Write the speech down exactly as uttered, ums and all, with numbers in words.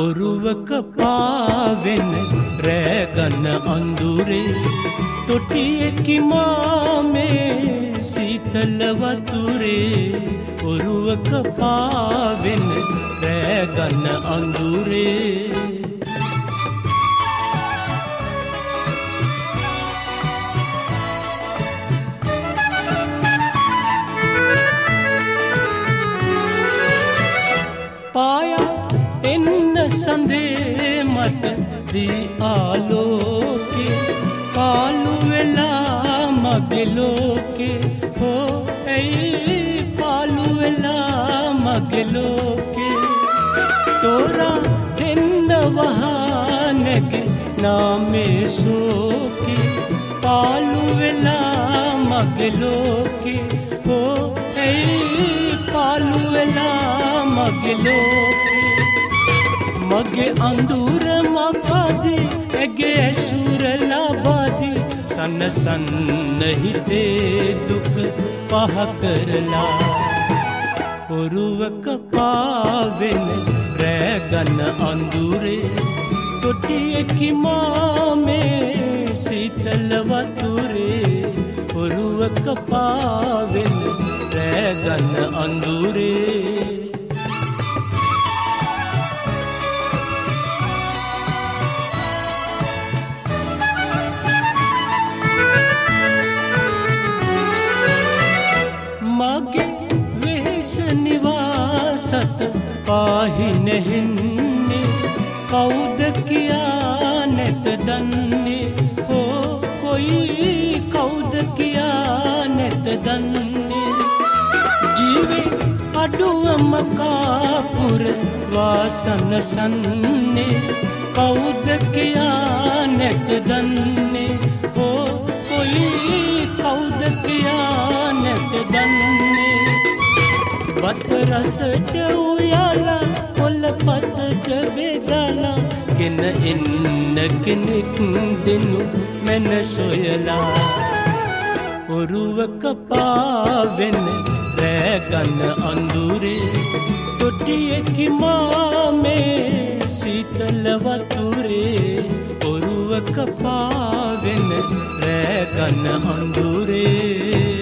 ඔරුවක පාවෙන රෑගන්න අඳුරේ තොටියකි මාමේ සීතල වතුරේ ඔරුවක පාවෙන රෑගන්න අඳුරේ පායා එන්න සඳේ මට දී ආලෝකේ කාලු වෙලා මගේ ලෝකේ හෝ ඇයි පාලු වෙලා මගේ ලෝකේ තෝරා දෙන්න වහනගේ නාමේ සෝකේ පාලු වෙලා මගේ ලෝකේ හෝ ඇයි පාලු වෙලා මගේ ලෝකේ මගේ අඳුර මකදී ඇගේ ඇසුර ලබදී සනසන්න හිතේ දුක පහ කරලා ඔරුවක පාවෙන රෑගන්න අඳුරේ තොටියකි මාමේ සීතල වතුරේ ඔරුවක පාවෙන රෑගන්න අඳුරේ මගේ වෙහෙස නිවාසත පාහින හෙන්නේ කවුද කියා නැත දන්නේ හෝ කොයි කවුද කියා නැත දන්නේ ජීවේ අඩුවම කාපුර වාසන සන්නේ කවුද කියා නැත දන්නේ හෝ කොයි කවුද කියා නැත දන්නේ බත් රසට උයලා පොළ පතට බෙදලා ගෙන එන්න කෙනෙක් දෙනු මන සොයලා ඔරුවක පාවෙන රෑගන්න අඳුරේ තොටියකි මාමේ සීතල වතුරේ ඔරුවක පාවෙන රෑගන්න අඳුරේ